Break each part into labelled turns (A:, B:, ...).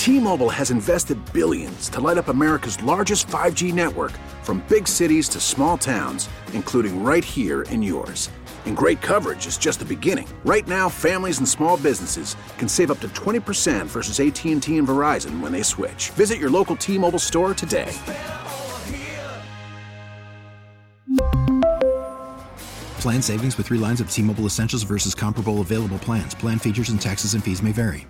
A: T-Mobile has invested billions to light up America's largest 5G network, from big cities to small towns, including right here in yours. And great coverage is just the beginning. Right now, families and small businesses can save up to 20% versus AT&T and Verizon when they switch. Visit your local T-Mobile store today.
B: Plan savings with 3 lines of T-Mobile Essentials versus comparable available plans. Plan features and taxes and fees may vary.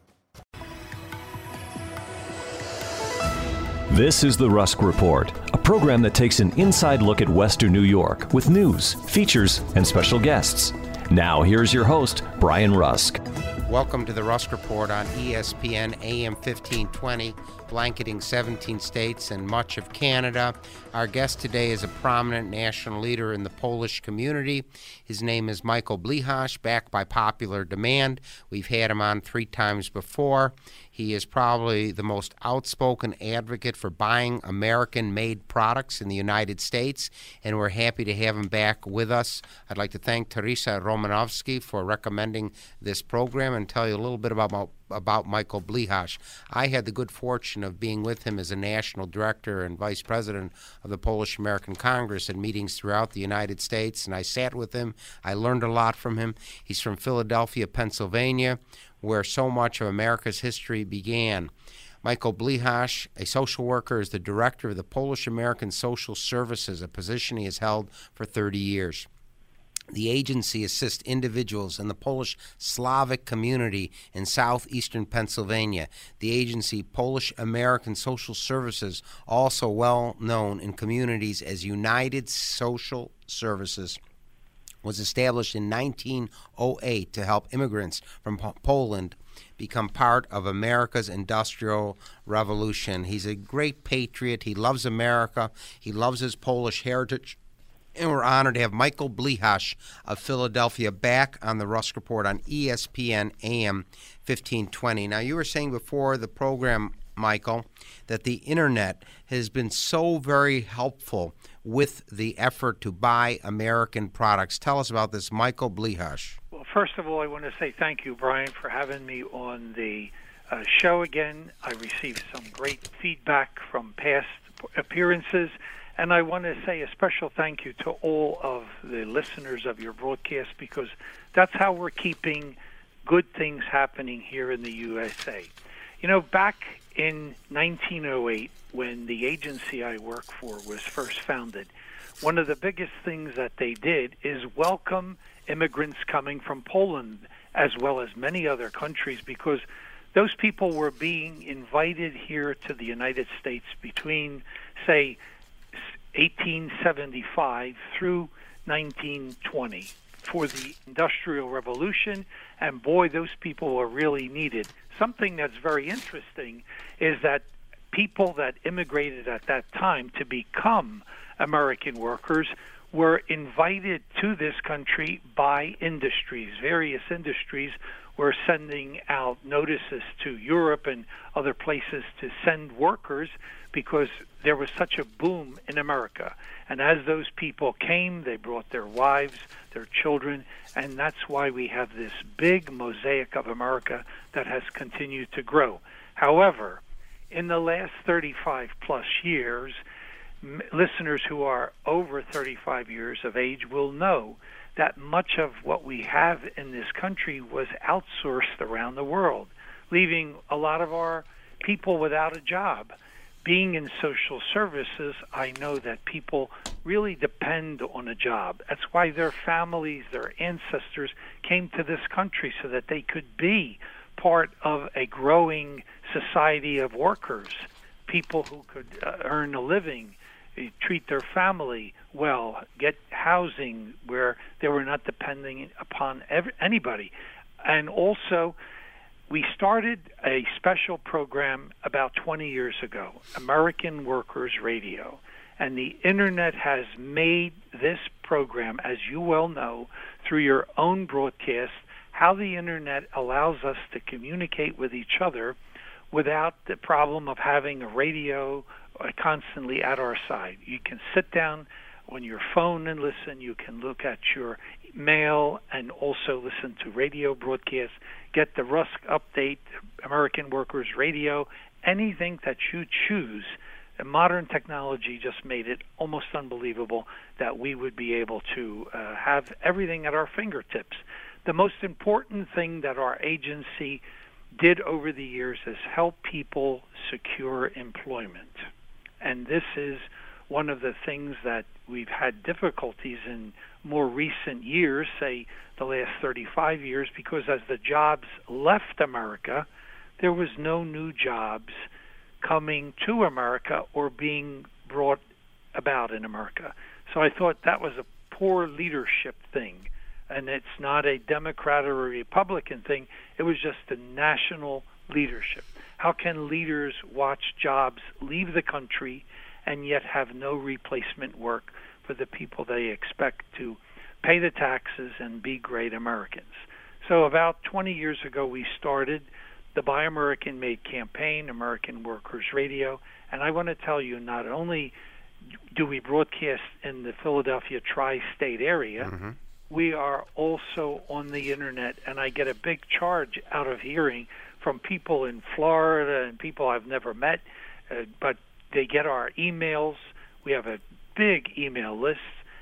C: This is the Rusk Report, a program that takes an inside look at Western New York with news, features, and special guests. Now, here's your host, Brian Rusk.
D: Welcome to the Rusk Report on ESPN AM 1520, blanketing 17 states and much of Canada. Our guest today is a prominent national leader in the Polish community. His name is Michael Blicharz, back by popular demand. We've had him on 3 times before. He is probably the most outspoken advocate for buying American-made products in the United States, and we're happy to have him back with us. I'd like to thank Teresa Romanovsky for recommending this program and tell you a little bit about Michael Blicharz. I had the good fortune of being with him as a national director and vice president of the Polish American Congress at meetings throughout the United States, and I sat with him. I learned a lot from him. He's from Philadelphia, Pennsylvania, where so much of America's history began. Michael Blicharz, a social worker, is the director of the Polish American Social Services, a position he has held for 30 years. The agency assists individuals in the Polish Slavic community in southeastern Pennsylvania. The agency, Polish American Social Services, also well known in communities as United Social Services, was established in 1908 to help immigrants from Poland become part of America's Industrial Revolution. He's a great patriot. He loves America. He loves his Polish heritage. And we're honored to have Michael Blicharz of Philadelphia back on the Rusk Report on ESPN AM 1520. Now, you were saying before the program, Michael, that the Internet has been so very helpful with the effort to buy American products. Tell us about this, Michael Blicharz.
E: Well, first of all, I want to say thank you, Brian, for having me on the show again. I received some great feedback from past appearances, and I want to say a special thank you to all of the listeners of your broadcast, because that's how we're keeping good things happening here in the USA. You know, back in 1908, when the agency I work for was first founded, one of the biggest things that they did is welcome immigrants coming from Poland, as well as many other countries, because those people were being invited here to the United States between, say, 1875 through 1920 for the Industrial Revolution, and boy, those people were really needed. Something that's very interesting is that people that immigrated at that time to become American workers were invited to this country by industries. Various industries were sending out notices to Europe and other places to send workers because there was such a boom in America. And as those people came, they brought their wives, their children, and that's why we have this big mosaic of America that has continued to grow. However, in the last 35 plus years, listeners who are over 35 years of age will know that much of what we have in this country was outsourced around the world, leaving a lot of our people without a job. Being in social services, I know that people really depend on a job. That's why their families, their ancestors came to this country so that they could be part of a growing society of workers, people who could earn a living, treat their family well, get housing where they were not depending upon anybody. And also, we started a special program about 20 years ago, American Workers Radio. And the Internet has made this program, as you well know, through your own broadcast, how the Internet allows us to communicate with each other without the problem of having a radio constantly at our side. You can sit down on your phone and listen. You can look at your email and also listen to radio broadcasts. Get the Rusk Update, American Workers Radio, anything that you choose. And modern technology just made it almost unbelievable that we would be able to have everything at our fingertips. The most important thing that our agency did over the years is help people secure employment. And this is one of the things that we've had difficulties in more recent years, say the last 35 years, because as the jobs left America, there was no new jobs coming to America or being brought about in America. So I thought that was a poor leadership thing. And it's not a Democrat or a Republican thing. It was just a national leadership. How can leaders watch jobs leave the country and yet have no replacement work for the people they expect to pay the taxes and be great Americans? So about 20 years ago, we started the Buy American Made campaign, American Workers Radio. And I want to tell you, not only do we broadcast in the Philadelphia tri-state area, we are also on the Internet, and I get a big charge out of hearing from people in Florida and people I've never met, but they get our emails. We have a big email list,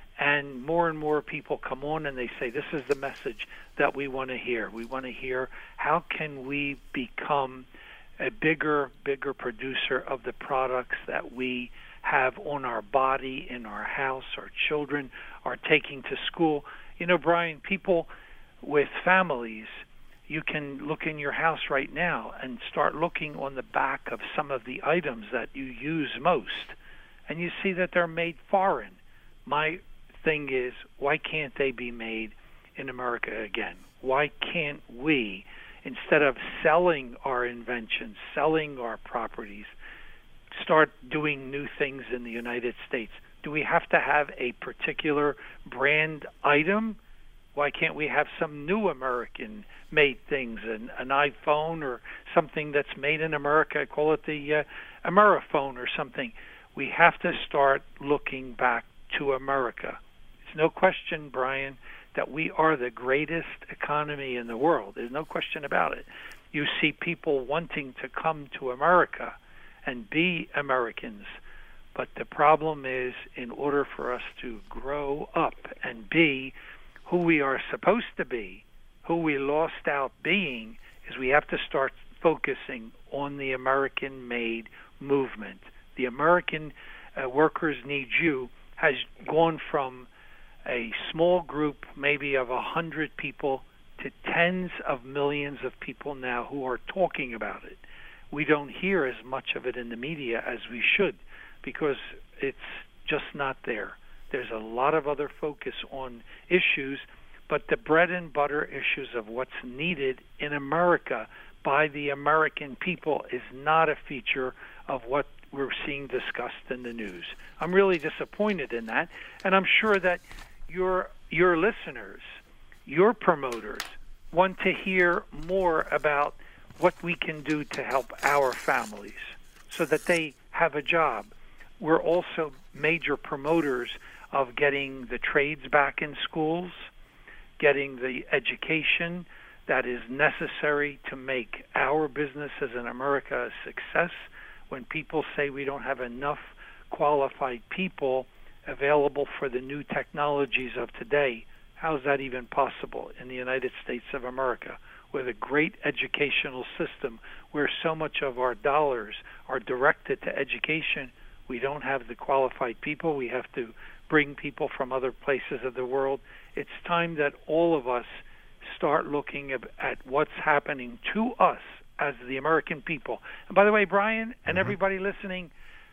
E: and more people come on and they say, this is the message that we want to hear. We want to hear how can we become a bigger producer of the products that we have on our body, in our house, our children are taking to school. You know, Brian, people with families, you can look in your house right now and start looking on the back of some of the items that you use most, and you see that they're made foreign. My thing is, why can't they be made in America again? Why can't we, instead of selling our inventions, selling our properties, start doing new things in the United States? Do we have to have a particular brand item? Why can't we have some new American-made things, an iPhone or something that's made in America, call it the Ameriphone or something? We have to start looking back to America. It's no question, Brian, that we are the greatest economy in the world. There's no question about it. You see people wanting to come to America and be Americans. But the problem is, in order for us to grow up and be who we are supposed to be, who we lost out being, is we have to start focusing on the American-made movement. The American Workers Need You has gone from a small group, maybe of 100 people, to tens of millions of people now who are talking about it. We don't hear as much of it in the media as we should, because it's just not there. There's a lot of other focus on issues, but the bread and butter issues of what's needed in America by the American people is not a feature of what we're seeing discussed in the news. I'm really disappointed in that, and I'm sure that your listeners, your promoters, want to hear more about what we can do to help our families so that they have a job. We're also major promoters of getting the trades back in schools, getting the education that is necessary to make our businesses in America a success. When people say we don't have enough qualified people available for the new technologies of today, how is that even possible in the United States of America, with a great educational system where so much of our dollars are directed to education? We don't have the qualified people. We have to bring people from other places of the world. It's time that all of us start looking at what's happening to us as the American people. And by the way, Brian and everybody listening,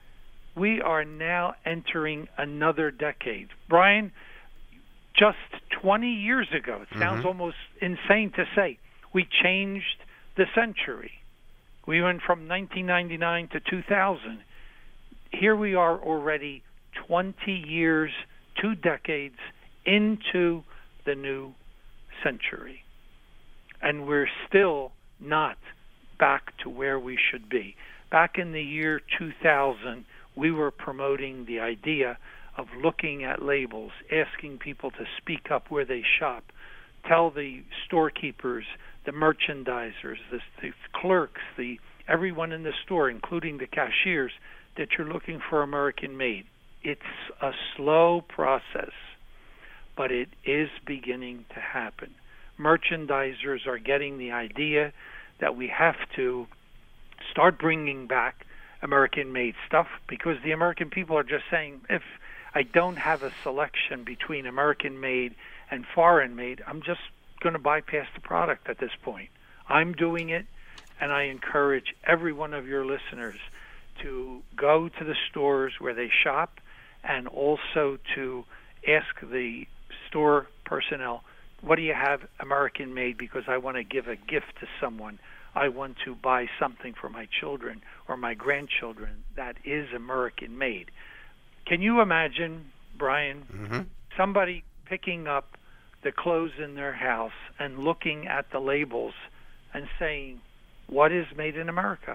E: we are now entering another decade. Brian, just 20 years ago, it sounds almost insane to say, we changed the century. We went from 1999 to 2000. Here we are already 20 years, 2 decades into the new century. And we're still not back to where we should be. Back in the year 2000, we were promoting the idea of looking at labels, asking people to speak up where they shop, tell the storekeepers, the merchandisers, the clerks, everyone in the store, including the cashiers, that you're looking for American made. It's a slow process, but it is beginning to happen. Merchandisers are getting the idea that we have to start bringing back American-made stuff, because the American people are just saying, if I don't have a selection between American-made and foreign-made, I'm just going to bypass the product at this point. I'm doing it, and I encourage every one of your listeners to go to the stores where they shop, and also to ask the store personnel, what do you have American-made, because I want to give a gift to someone. I want to buy something for my children or my grandchildren that is American-made. Can you imagine, Brian, somebody picking up the clothes in their house and looking at the labels and saying, what is made in America?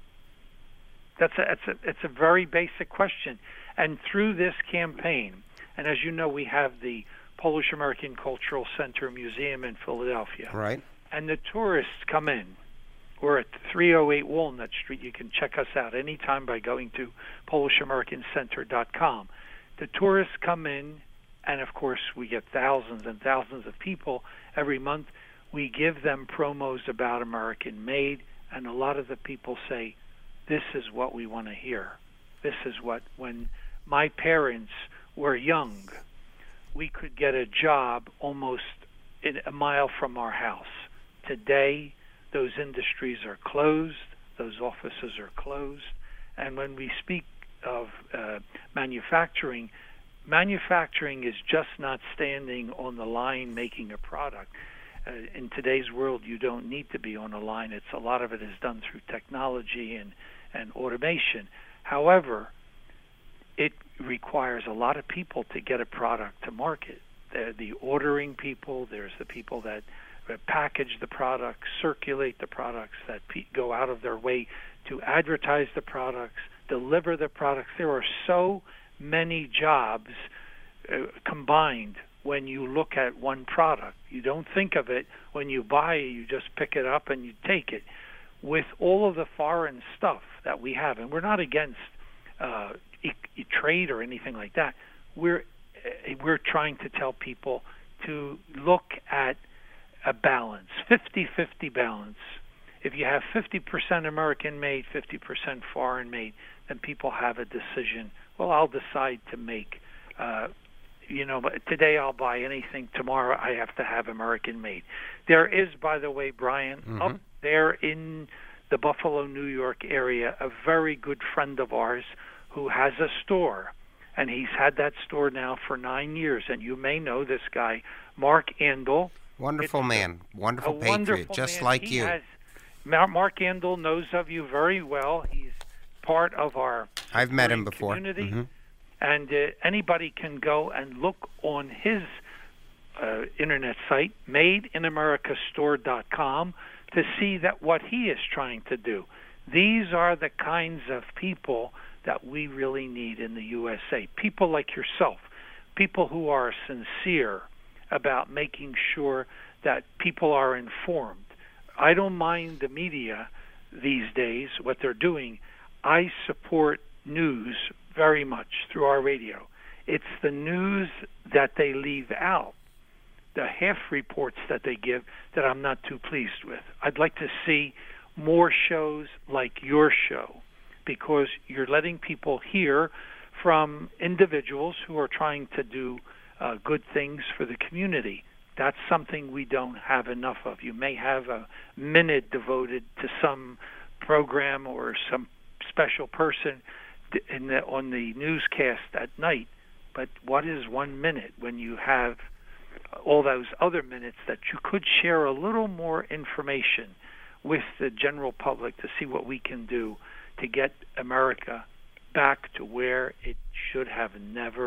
E: It's a very basic question. And through this campaign, and as you know, we have the Polish American Cultural Center Museum in Philadelphia.
D: Right.
E: And the tourists come in. We're at 308 Walnut Street. You can check us out anytime by going to PolishAmericanCenter.com. The tourists come in, and of course we get thousands and thousands of people every month. We give them promos about American made, and a lot of the people say, this is what we want to hear. This is what, when my parents were young, we could get a job almost a mile from our house. Today, those industries are closed, those offices are closed, and when we speak of manufacturing is just not standing on the line making a product. In today's world, you don't need to be on a line. A lot of it is done through technology and automation. However, it requires a lot of people to get a product to market. The ordering people, there's the people that package the products, circulate the products, that go out of their way to advertise the products, deliver the products. There are so many jobs combined when you look at one product. You don't think of it when you buy it, you just pick it up and you take it. With all of the foreign stuff that we have, and we're not against trade or anything like that, we're trying to tell people to look at a balance, 50-50 balance. If you have 50% American-made, 50% foreign-made, then people have a decision. Well, I'll decide to make, today I'll buy anything. Tomorrow I have to have American-made. There is, by the way, Brian, up there in the Buffalo, New York area, a very good friend of ours who has a store. And he's had that store now for 9 years. And you may know this guy, Mark Andel.
D: Wonderful man, wonderful patriot, just like you.
E: Mark Andel knows of you very well. He's part of our
D: I've met him before.
E: Community. And anybody can go and look on his internet site, MadeInAmericaStore.com, to see that what he is trying to do. These are the kinds of people that we really need in the USA. People like yourself, people who are sincere about making sure that people are informed. I don't mind the media these days, what they're doing. I support news very much through our radio. It's the news that they leave out, the half reports that they give, that I'm not too pleased with. I'd like to see more shows like your show, because you're letting people hear from individuals who are trying to do good things for the community. That's something we don't have enough of. You may have a minute devoted to some program or some special person on the newscast at night, but what is 1 minute when you have all those other minutes that you could share a little more information with the general public to see what we can do to get America back to where it should have never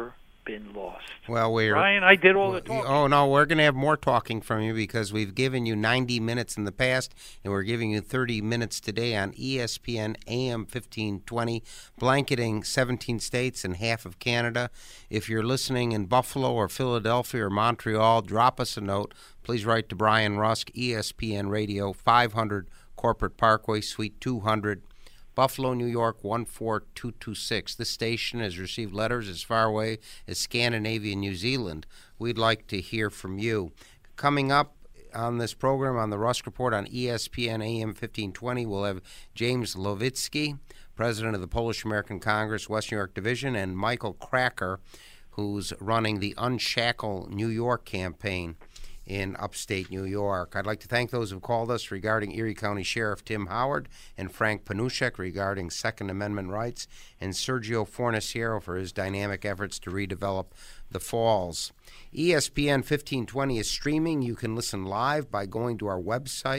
E: been lost.
D: Well,
E: Brian, I did all the talking.
D: Oh, no, we're going to have more talking from you because we've given you 90 minutes in the past, and we're giving you 30 minutes today on ESPN AM 1520, blanketing 17 states and half of Canada. If you're listening in Buffalo or Philadelphia or Montreal, drop us a note. Please write to Brian Rusk, ESPN Radio, 500 Corporate Parkway, Suite 200, Buffalo, New York, 14226. This station has received letters as far away as Scandinavia and New Zealand. We'd like to hear from you. Coming up on this program on the Rusk Report on ESPN AM 1520, we'll have James Levitsky, president of the Polish American Congress, West New York Division, and Michael Kracker, who's running the Unshackle New York campaign in upstate New York. I'd like to thank those who called us regarding Erie County Sheriff Tim Howard and Frank Panushek regarding Second Amendment rights, and Sergio Fornaciero for his dynamic efforts to redevelop the Falls. ESPN 1520 is streaming. You can listen live by going to our website,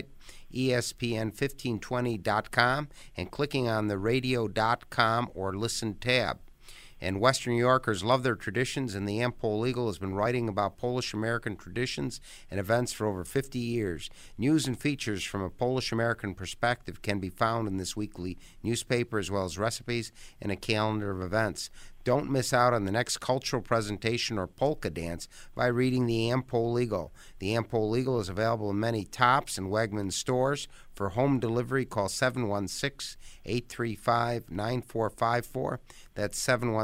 D: ESPN1520.com, and clicking on the radio.com or listen tab. And Western New Yorkers love their traditions, and the Am-Pol Eagle has been writing about Polish-American traditions and events for over 50 years. News and features from a Polish-American perspective can be found in this weekly newspaper, as well as recipes and a calendar of events. Don't miss out on the next cultural presentation or polka dance by reading the Am-Pol Eagle. The Am-Pol Eagle is available in many Tops and Wegmans stores. For home delivery, call 716-835-9454. That's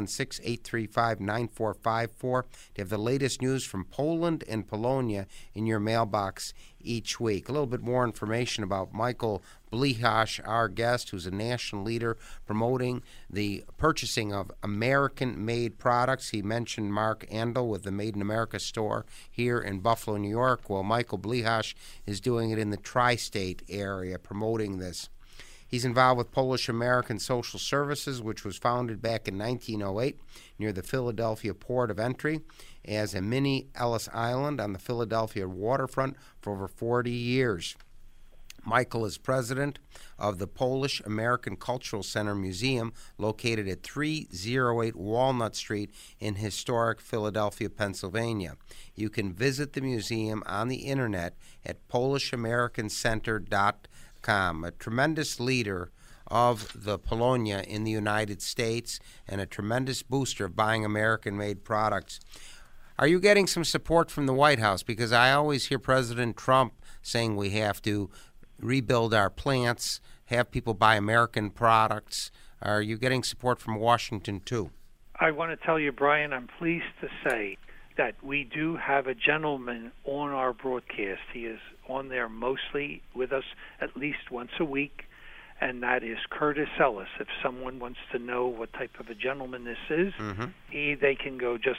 D: 716-835-9454 to have the latest news from Poland and Polonia in your mailbox each week. A little bit more information about Michael Blihash, our guest, who's a national leader promoting the purchasing of American-made products. He mentioned Mark Andel with the Made in America store here in Buffalo, New York. Well, Michael Blihash is doing it in the tri-state area, promoting this. He's involved with Polish American Social Services, which was founded back in 1908 near the Philadelphia port of entry as a mini Ellis Island on the Philadelphia waterfront for over 40 years. Michael is president of the Polish American Cultural Center Museum, located at 308 Walnut Street in historic Philadelphia, Pennsylvania. You can visit the museum on the internet at PolishAmericanCenter.com. A tremendous leader of the Polonia in the United States and a tremendous booster of buying American-made products. Are you getting some support from the White House? Because I always hear President Trump saying we have to rebuild our plants, have people buy American products. Are you getting support from Washington, too?
E: I want to tell you, Brian, I'm pleased to say that we do have a gentleman on our broadcast. He is on there mostly with us at least once a week, and that is Curtis Ellis. If someone wants to know what type of a gentleman this is, they can go just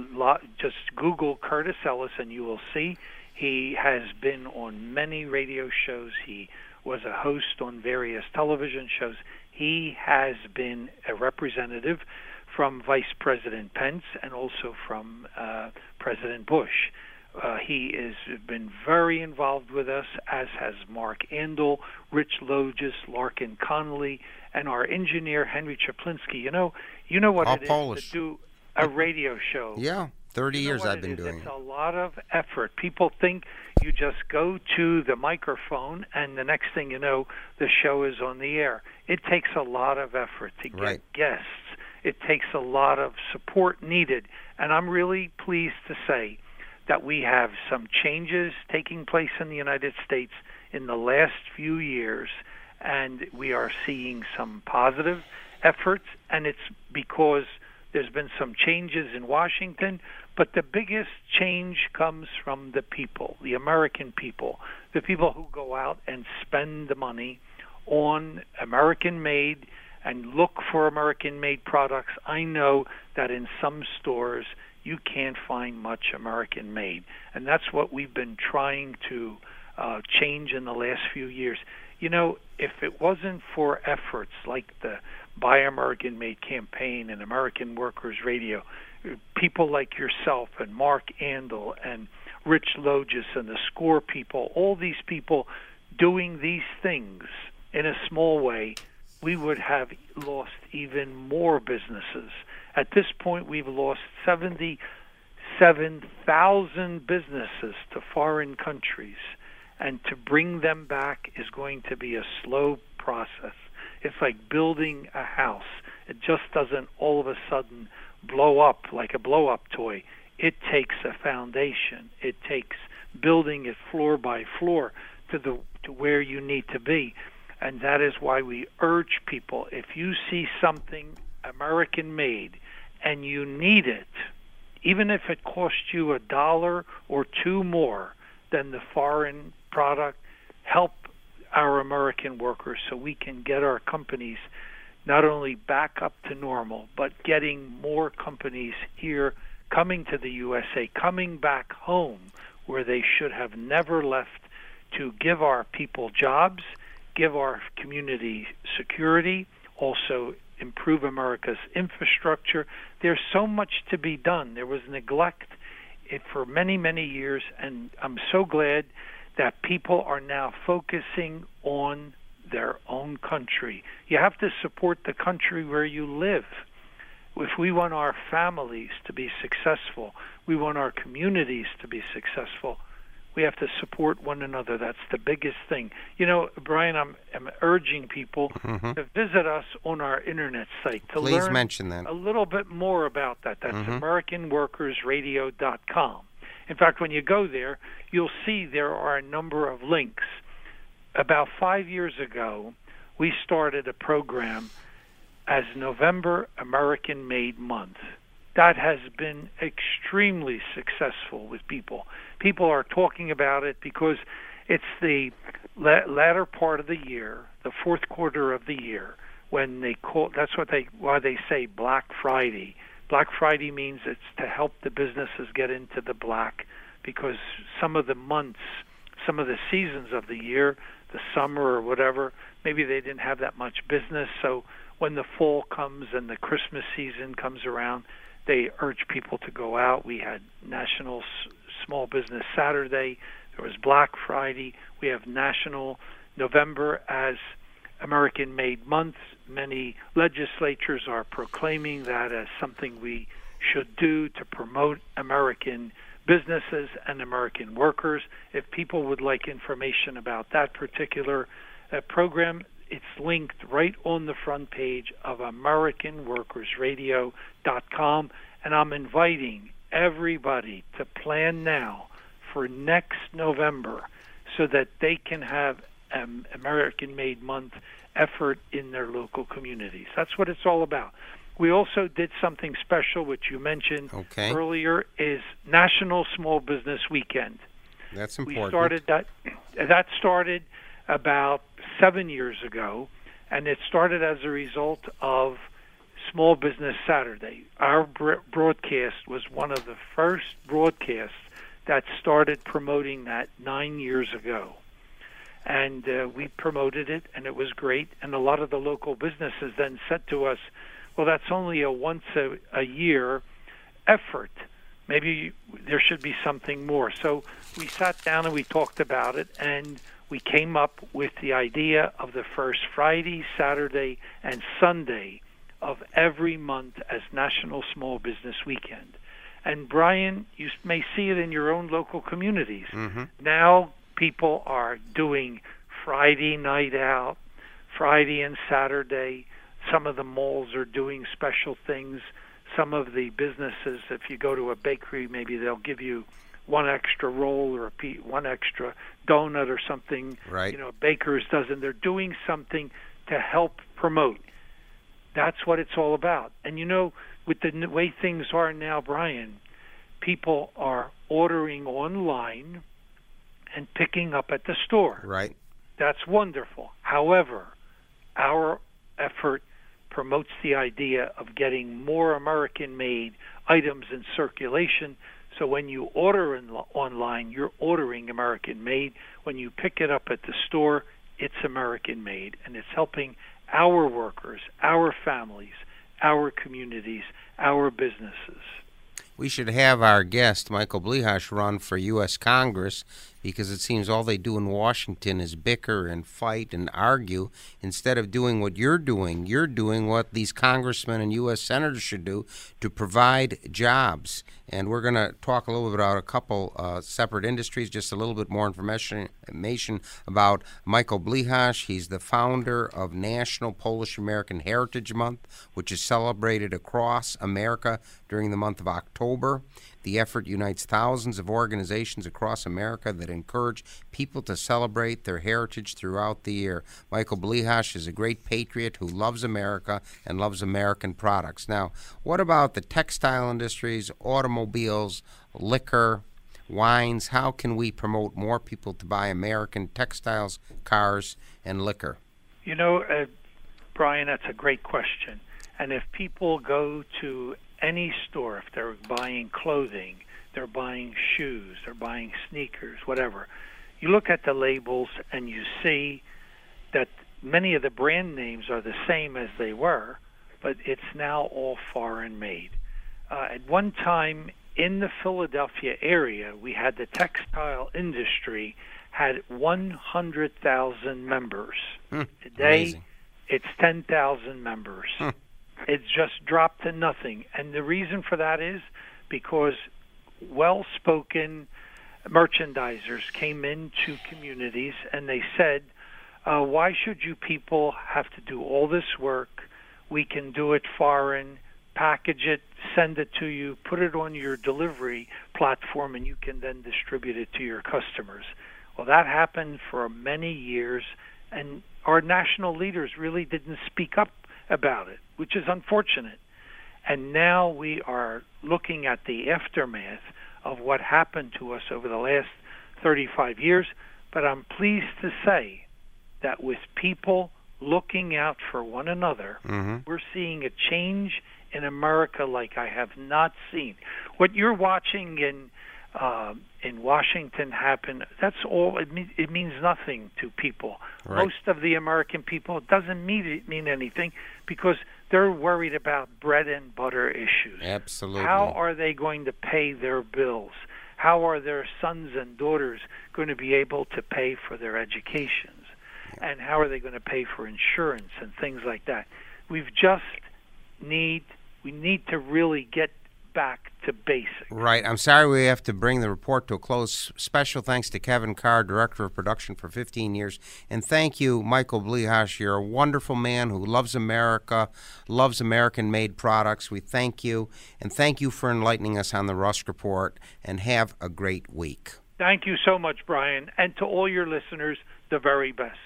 E: Google Curtis Ellis, and you will see. He has been on many radio shows. He was a host on various television shows. He has been a representative from Vice President Pence and also from President Bush. He has been very involved with us, as has Mark Andel, Rich Logis, Larkin Connolly, and our engineer, Henry Chaplinsky. You know what
D: all
E: it
D: Polish.
E: is to do a radio show.
D: Yeah. 30 years I've been doing it.
E: It's a lot of effort. People think you just go to the microphone and the next thing you know, the show is on the air. It takes a lot of effort to get guests. It takes a lot of support needed. And I'm really pleased to say that we have some changes taking place in the United States in the last few years, and we are seeing some positive efforts, and it's because there's been some changes in Washington, but the biggest change comes from the people, the American people, the people who go out and spend the money on American-made and look for American-made products. I know that in some stores you can't find much American-made, and that's what we've been trying to change in the last few years. You know, if it wasn't for efforts like the Buy American Made campaign and American Workers Radio, people like yourself and Mark Andel and Rich Logis and the SCORE people, all these people doing these things in a small way, we would have lost even more businesses. At this point, we've lost 77,000 businesses to foreign countries, and to bring them back is going to be a slow process. It's like building a house. It just doesn't all of a sudden blow up like a blow-up toy. It takes a foundation. It takes building it floor by floor to where you need to be. And that is why we urge people, if you see something American-made and you need it, even if it costs you $1 or $2 more than the foreign product, help our American workers so we can get our companies not only back up to normal, but getting more companies here coming to the USA, coming back home where they should have never left, to give our people jobs, give our community security, also improve America's infrastructure. There's so much to be done. There was neglect for many, many years, and I'm so glad that people are now focusing on their own country. You have to support the country where you live. If we want our families to be successful, we want our communities to be successful, we have to support one another. That's the biggest thing. You know, Brian, I'm urging people to visit us on our internet site to learn
D: mention that.
E: A little bit more about that. That's AmericanWorkersRadio.com. In fact, when you go there, you'll see there are a number of links. About 5 years ago, we started a program as November American Made Month. That has been extremely successful with people. People are talking about it because it's the latter part of the year, the fourth quarter of the year, when they call. That's why they say Black Friday. Black Friday means it's to help the businesses get into the black, because some of the months, some of the seasons of the year, the summer or whatever, maybe they didn't have that much business. So when the fall comes and the Christmas season comes around, they urge people to go out. We had National Small Business Saturday. There was Black Friday. We have National November as American Made Month. Many legislatures are proclaiming that as something we should do to promote American businesses and American workers. If people would like information about that particular program, it's linked right on the front page of AmericanWorkersRadio.com, and I'm inviting everybody to plan now for next November so that they can have an American Made Month effort in their local communities. That's what it's all about. We also did something special, which you mentioned earlier, is National Small Business Weekend.
D: That's important.
E: We started that started about 7 years ago, and it started as a result of Small Business Saturday. Our broadcast was one of the first broadcasts that started promoting that 9 years ago. And we promoted it, and it was great. And a lot of the local businesses then said to us, well, that's only a once-a-year effort. Maybe there should be something more. So we sat down and we talked about it, and we came up with the idea of the first Friday, Saturday, and Sunday of every month as National Small Business Weekend. And Brian, you may see it in your own local communities. Now people are doing Friday night out, Friday and Saturday. Some of the malls are doing special things. Some of the businesses, if you go to a bakery, maybe they'll give you one extra roll or one extra donut or something.
D: Right.
E: You know, Baker's doesn't. They're doing something to help promote. That's what it's all about. And you know, with the way things are now, Brian, people are ordering online and picking up at the store.
D: Right.
E: That's wonderful. However, our effort promotes the idea of getting more American-made items in circulation. So when you order online, you're ordering American-made. When you pick it up at the store, it's American-made. And it's helping our workers, our families, our communities, our businesses.
D: We should have our guest, Michael Blihash, run for U.S. Congress, because it seems all they do in Washington is bicker and fight and argue instead of doing what you're doing. You're doing what these congressmen and U.S. senators should do to provide jobs. And we're going to talk a little bit about a couple separate industries, just a little bit more information about Michael Blihasz. He's the founder of National Polish American Heritage Month, which is celebrated across America during the month of October. The effort unites thousands of organizations across America that encourage people to celebrate their heritage throughout the year. Michael Blihasz is a great patriot who loves America and loves American products. Now, what about the textile industries, automobiles, liquor, wines? How can we promote more people to buy American textiles, cars, and liquor?
E: You know, Brian, that's a great question. And if people go to any store, if they're buying clothing, they're buying shoes, they're buying sneakers, whatever, you look at the labels and you see that many of the brand names are the same as they were, but it's now all foreign made. At one time in the Philadelphia area, we had the textile industry had 100,000 members. Today,
D: amazing.
E: It's 10,000 members. It's just dropped to nothing. And the reason for that is because well-spoken merchandisers came into communities and they said, why should you people have to do all this work? We can do it foreign, package it, send it to you, put it on your delivery platform, and you can then distribute it to your customers. Well, that happened for many years, and our national leaders really didn't speak up about it, which is unfortunate. And now we are looking at the aftermath of what happened to us over the last 35 years. But I'm pleased to say that with people looking out for one another, we're seeing a change in America like I have not seen. What you're watching in Washington happen, that's all. It means nothing to people. Right. Most of the American people, it doesn't mean anything because they're worried about bread and butter issues.
D: Absolutely.
E: How are they going to pay their bills? How are their sons and daughters going to be able to pay for their educations? And how are they going to pay for insurance and things like that? We need to really get back to basics.
D: Right. I'm sorry we have to bring the report to a close. Special thanks to Kevin Carr, Director of Production for 15 years. And thank you, Michael Blihasz. You're a wonderful man who loves America, loves American-made products. We thank you. And thank you for enlightening us on the Rusk Report. And have a great week.
E: Thank you so much, Brian. And to all your listeners, the very best.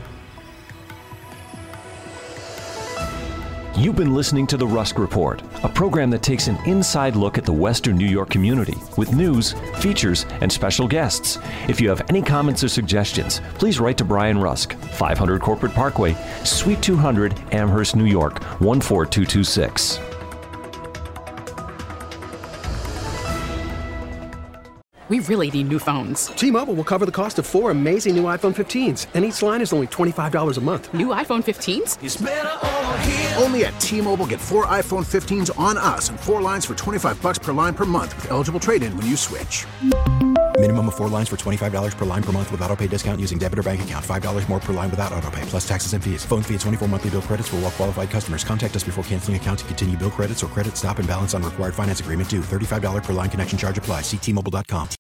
C: You've been listening to The Rusk Report, a program that takes an inside look at the Western New York community with news, features, and special guests. If you have any comments or suggestions, please write to Brian Rusk, 500 Corporate Parkway, Suite 200, Amherst, New York, 14226.
F: We really need new phones.
G: T-Mobile will cover the cost of 4 amazing new iPhone 15s, and each line is only $25 a month.
F: New iPhone 15s?
A: It's better over here. Only at T-Mobile, get 4 iPhone 15s on us and 4 lines for $25 per line per month with eligible trade-in when you switch.
B: Minimum of 4 lines for $25 per line per month with autopay discount using debit or bank account. $5 more per line without autopay, plus taxes and fees. Phone fee at 24 monthly bill credits for well-qualified customers. Contact us before canceling account to continue bill credits or credit stop and balance on required finance agreement due. $35 per line connection charge applies. See T-Mobile.com.